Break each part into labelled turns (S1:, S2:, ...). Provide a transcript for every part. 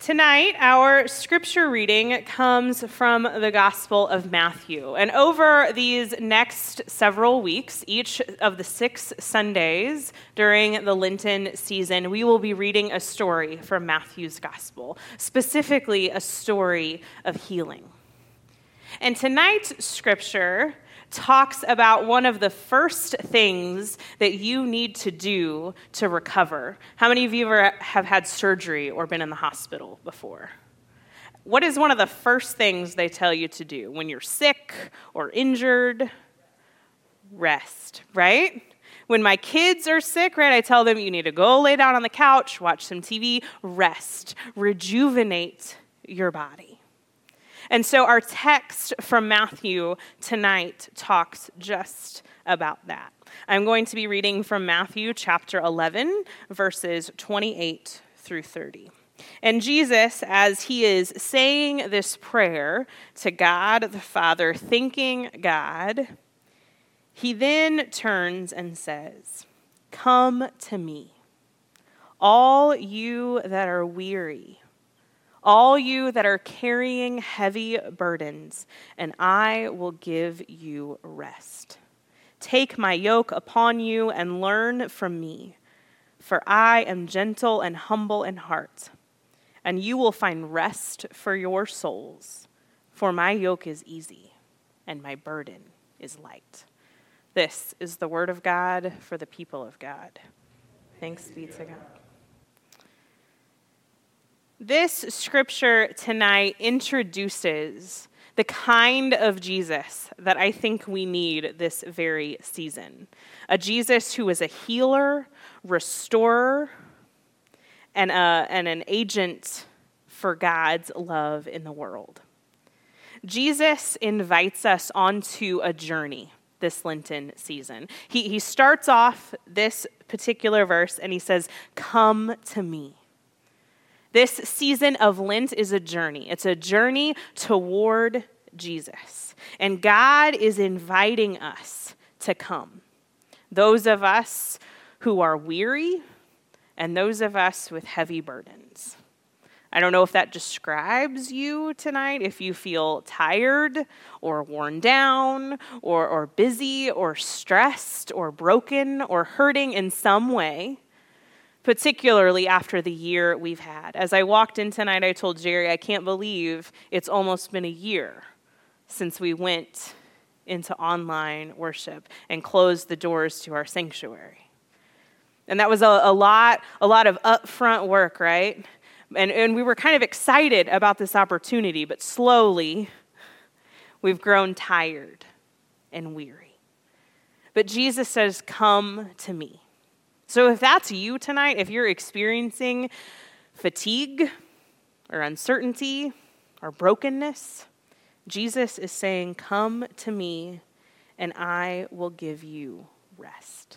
S1: Tonight, our scripture reading comes from the Gospel of Matthew. And over these next several weeks, each of the 6 Sundays during the Lenten season, we will be reading a story from Matthew's Gospel, specifically a story of healing. And tonight's scripture talks about one of the first things that you need to do to recover. How many of you have had surgery or been in the hospital before? What is one of the first things they tell you to do when you're sick or injured? Rest, right? When my kids are sick, right, I tell them you need to go lay down on the couch, watch some TV, rest, rejuvenate your body. And so our text from Matthew tonight talks just about that. I'm going to be reading from Matthew chapter 11, verses 28 through 30. And Jesus, as he is saying this prayer to God the Father, thanking God, he then turns and says, "Come to me, all you that are weary, all you that are carrying heavy burdens, and I will give you rest. Take my yoke upon you and learn from me, for I am gentle and humble in heart, and you will find rest for your souls, for my yoke is easy and my burden is light." This is the word of God for the people of God. Thanks be to God. This scripture tonight introduces the kind of Jesus that I think we need this very season. A Jesus who is a healer, restorer, and an agent for God's love in the world. Jesus invites us onto a journey this Lenten season. He starts off this particular verse and he says, "Come to me." This season of Lent is a journey. It's a journey toward Jesus. And God is inviting us to come. Those of us who are weary and those of us with heavy burdens. I don't know if that describes you tonight, if you feel tired or worn down or busy or stressed or broken or hurting in some way, particularly after the year we've had. As I walked in tonight, I told Jerry, I can't believe it's almost been a year since we went into online worship and closed the doors to our sanctuary. And that was a lot of upfront work, right? And we were kind of excited about this opportunity, but slowly we've grown tired and weary. But Jesus says, "Come to me." So if that's you tonight, if you're experiencing fatigue or uncertainty or brokenness, Jesus is saying, "Come to me and I will give you rest."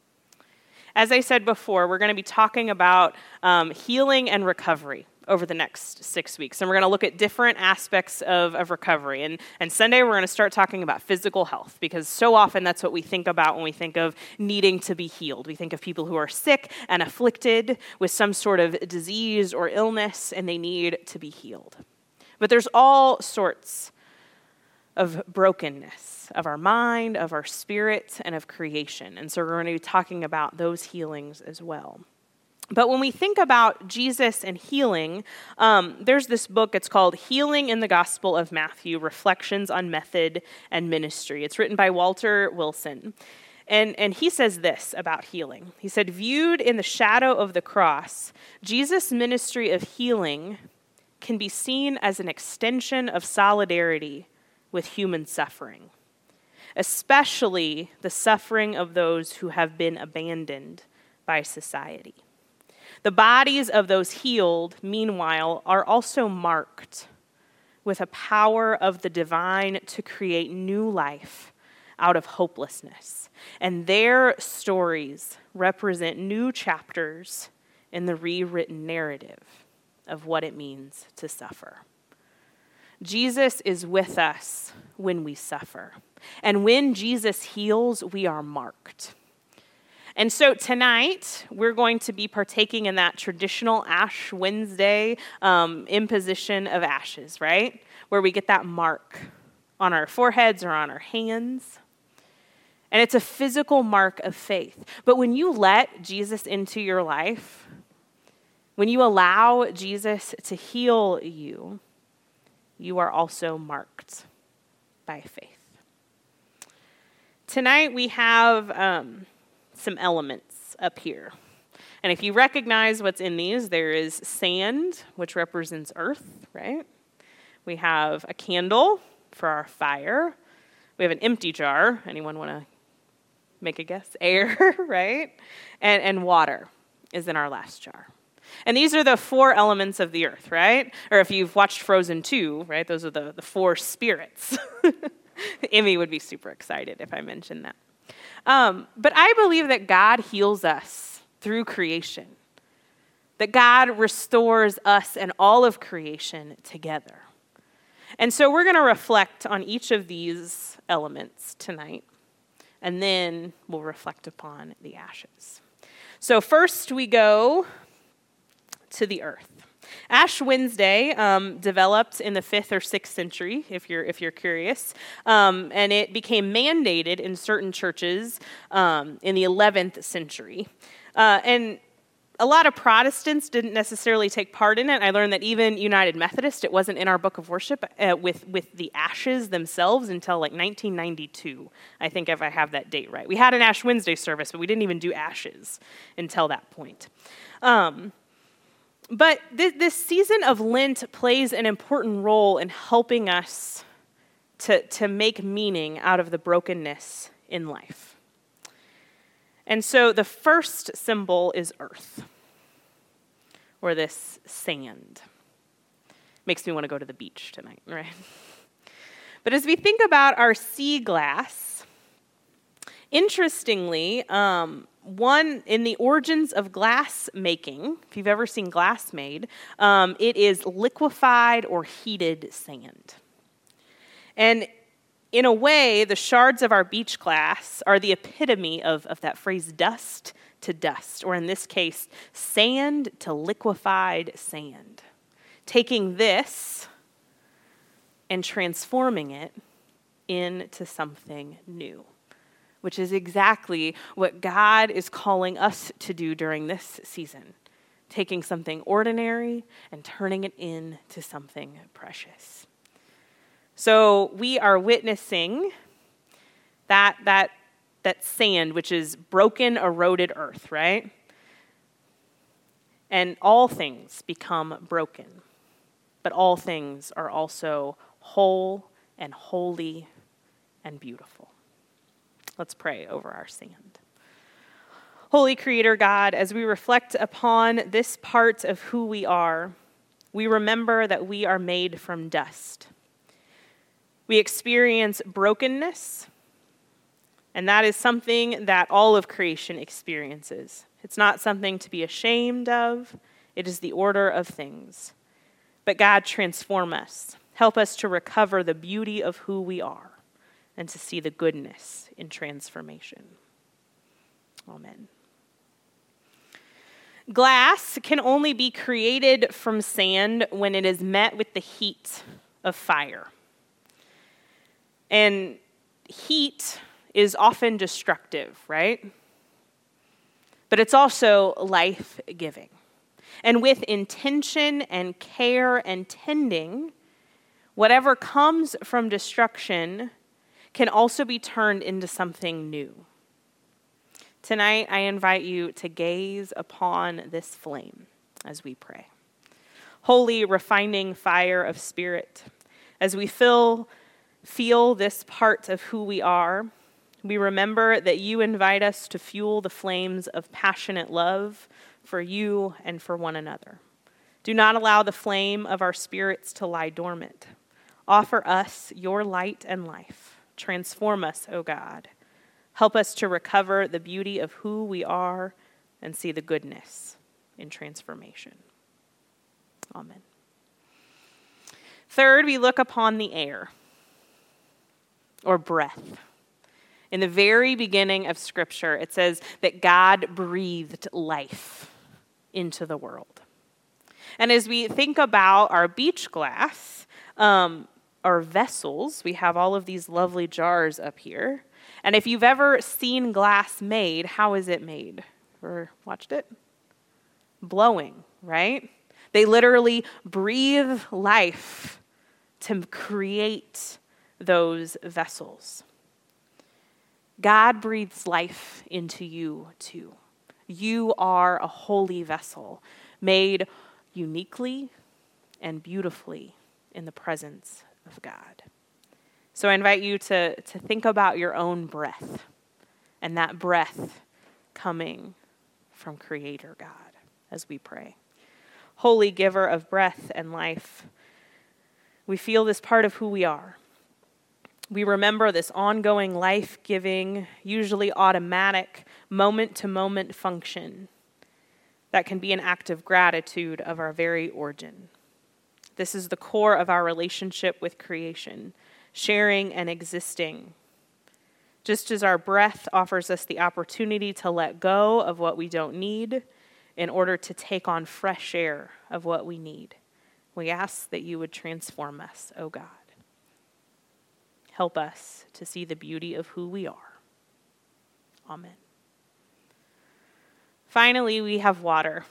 S1: As I said before, we're going to be talking about healing and recovery over the next 6 weeks. And we're going to look at different aspects of recovery. And Sunday, we're going to start talking about physical health, because so often that's what we think about when we think of needing to be healed. We think of people who are sick and afflicted with some sort of disease or illness, and they need to be healed. But there's all sorts of brokenness of our mind, of our spirit, and of creation. And so we're going to be talking about those healings as well. But when we think about Jesus and healing, there's this book, it's called Healing in the Gospel of Matthew, Reflections on Method and Ministry. It's written by Walter Wilson. And he says this about healing. He said, "Viewed in the shadow of the cross, Jesus' ministry of healing can be seen as an extension of solidarity with human suffering, especially the suffering of those who have been abandoned by society. The bodies of those healed, meanwhile, are also marked with a power of the divine to create new life out of hopelessness. And their stories represent new chapters in the rewritten narrative of what it means to suffer." Jesus is with us when we suffer. And when Jesus heals, we are marked. And so tonight, we're going to be partaking in that traditional Ash Wednesday imposition of ashes, right? Where we get that mark on our foreheads or on our hands. And it's a physical mark of faith. But when you let Jesus into your life, when you allow Jesus to heal you, you are also marked by faith. Tonight we have some elements up here. And if you recognize what's in these, there is sand, which represents earth, right? We have a candle for our fire. We have an empty jar. Anyone want to make a guess? Air, right? And water is in our last jar. And these are the 4 elements of the earth, right? Or if you've watched Frozen 2, right? Those are the 4 spirits. Emmy would be super excited if I mentioned that. But I believe that God heals us through creation. That God restores us and all of creation together. And so we're going to reflect on each of these elements tonight. And then we'll reflect upon the ashes. So first we go to the earth. Ash Wednesday developed in the 5th or 6th century, if you're curious, and it became mandated in certain churches in the 11th century. And a lot of Protestants didn't necessarily take part in it. I learned that even United Methodist, it wasn't in our book of worship with the ashes themselves until like 1992, I think, if I have that date right. We had an Ash Wednesday service, but we didn't even do ashes until that point. But this season of Lent plays an important role in helping us to make meaning out of the brokenness in life. And so the first symbol is earth, or this sand. Makes me want to go to the beach tonight, right? But as we think about our sea glass, interestingly, one in the origins of glass making, if you've ever seen glass made, it is liquefied or heated sand. And in a way, the shards of our beach glass are the epitome of that phrase, dust to dust, or in this case, sand to liquefied sand. Taking this and transforming it into something new, which is exactly what God is calling us to do during this season, taking something ordinary and turning it into something precious. So we are witnessing that sand, which is broken, eroded earth, right? And all things become broken, but all things are also whole and holy and beautiful. Let's pray over our sand. Holy Creator God, as we reflect upon this part of who we are, we remember that we are made from dust. We experience brokenness, and that is something that all of creation experiences. It's not something to be ashamed of. It is the order of things. But God, transform us. Help us to recover the beauty of who we are and to see the goodness in transformation. Amen. Glass can only be created from sand when it is met with the heat of fire. And heat is often destructive, right? But it's also life-giving. And with intention and care and tending, whatever comes from destruction can also be turned into something new. Tonight, I invite you to gaze upon this flame as we pray. Holy, refining fire of Spirit, as we feel this part of who we are, we remember that you invite us to fuel the flames of passionate love for you and for one another. Do not allow the flame of our spirits to lie dormant. Offer us your light and life. Transform us, O God. Help us to recover the beauty of who we are and see the goodness in transformation. Amen. Third, we look upon the air, or breath. In the very beginning of Scripture, it says that God breathed life into the world. And as we think about our beach glass, our vessels, we have all of these lovely jars up here. And if you've ever seen glass made, how is it made? Or watched it? Blowing, right? They literally breathe life to create those vessels. God breathes life into you too. You are a holy vessel made uniquely and beautifully in the presence of God. So I invite you to think about your own breath and that breath coming from Creator God as we pray. Holy giver of breath and life, we feel this part of who we are. We remember this ongoing, life-giving, usually automatic, moment-to-moment function that can be an act of gratitude of our very origin. This is the core of our relationship with creation, sharing and existing. Just as our breath offers us the opportunity to let go of what we don't need in order to take on fresh air of what we need, we ask that you would transform us, O God. Help us to see the beauty of who we are. Amen. Finally, we have water.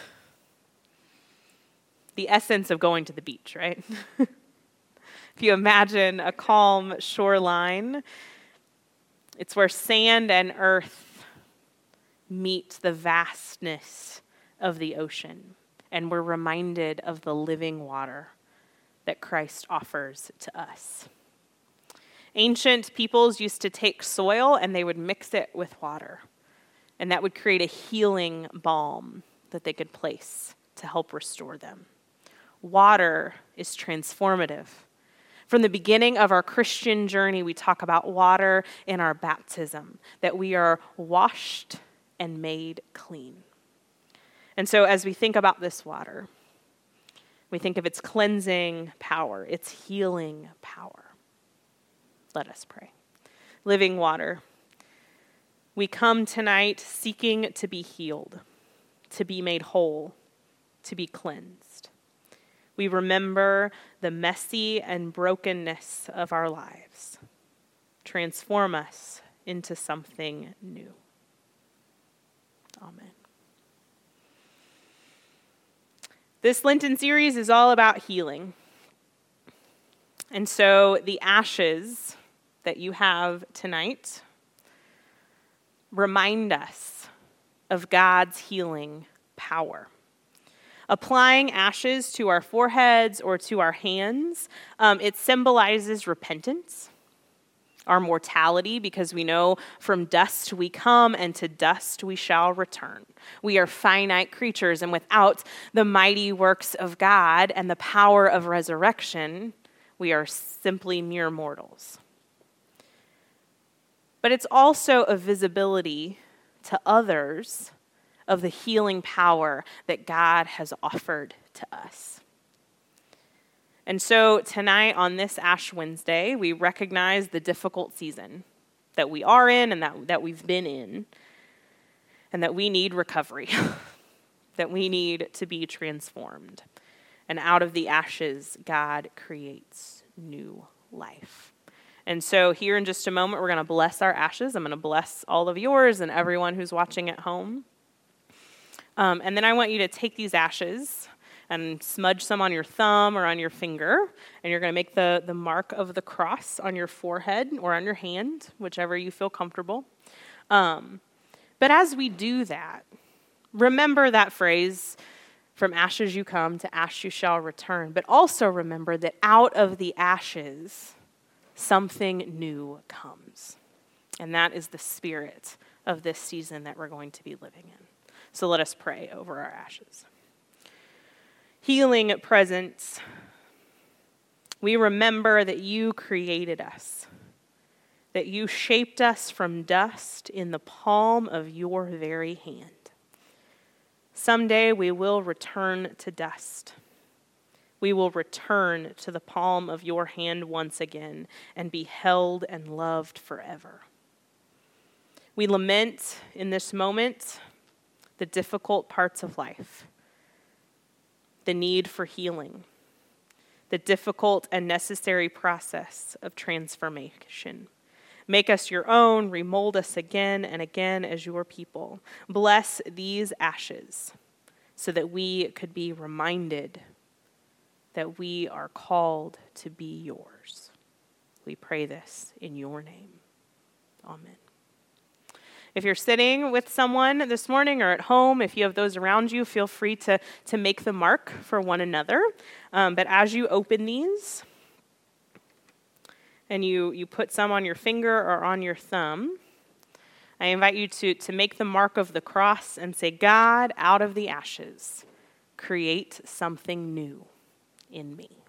S1: The essence of going to the beach, right? If you imagine a calm shoreline, it's where sand and earth meet the vastness of the ocean, and we're reminded of the living water that Christ offers to us. Ancient peoples used to take soil and they would mix it with water, and that would create a healing balm that they could place to help restore them. Water is transformative. From the beginning of our Christian journey, we talk about water in our baptism, that we are washed and made clean. And so as we think about this water, we think of its cleansing power, its healing power. Let us pray. Living water, we come tonight seeking to be healed, to be made whole, to be cleansed. We remember the messy and brokenness of our lives. Transform us into something new. Amen. This Lenten series is all about healing. And so the ashes that you have tonight remind us of God's healing power. Applying ashes to our foreheads or to our hands, it symbolizes repentance, our mortality, because we know from dust we come and to dust we shall return. We are finite creatures, and without the mighty works of God and the power of resurrection, we are simply mere mortals. But it's also a visibility to others of the healing power that God has offered to us. And so tonight on this Ash Wednesday, we recognize the difficult season that we are in and that we've been in, and that we need recovery, that we need to be transformed. And out of the ashes, God creates new life. And so here in just a moment, we're going to bless our ashes. I'm going to bless all of yours and everyone who's watching at home. And then I want you to take these ashes and smudge some on your thumb or on your finger. And you're going to make the mark of the cross on your forehead or on your hand, whichever you feel comfortable. But as we do that, remember that phrase, from ashes you come, to ash you shall return. But also remember that out of the ashes, something new comes. And that is the spirit of this season that we're going to be living in. So let us pray over our ashes. Healing presence, we remember that you created us, that you shaped us from dust in the palm of your very hand. Someday we will return to dust. We will return to the palm of your hand once again and be held and loved forever. We lament in this moment the difficult parts of life, the need for healing, the difficult and necessary process of transformation. Make us your own, remold us again and again as your people. Bless these ashes so that we could be reminded that we are called to be yours. We pray this in your name. Amen. If you're sitting with someone this morning or at home, if you have those around you, feel free to make the mark for one another. But as you open these, and you put some on your finger or on your thumb, I invite you to make the mark of the cross and say, God, out of the ashes, create something new in me.